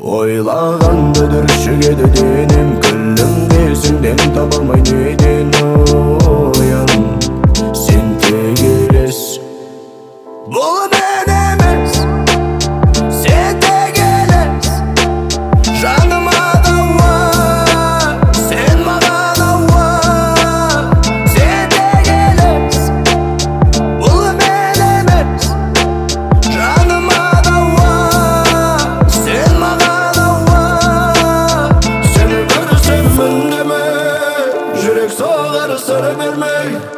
Ойлағанды дүршігеді денім, күлім десің дем таба алмай неден.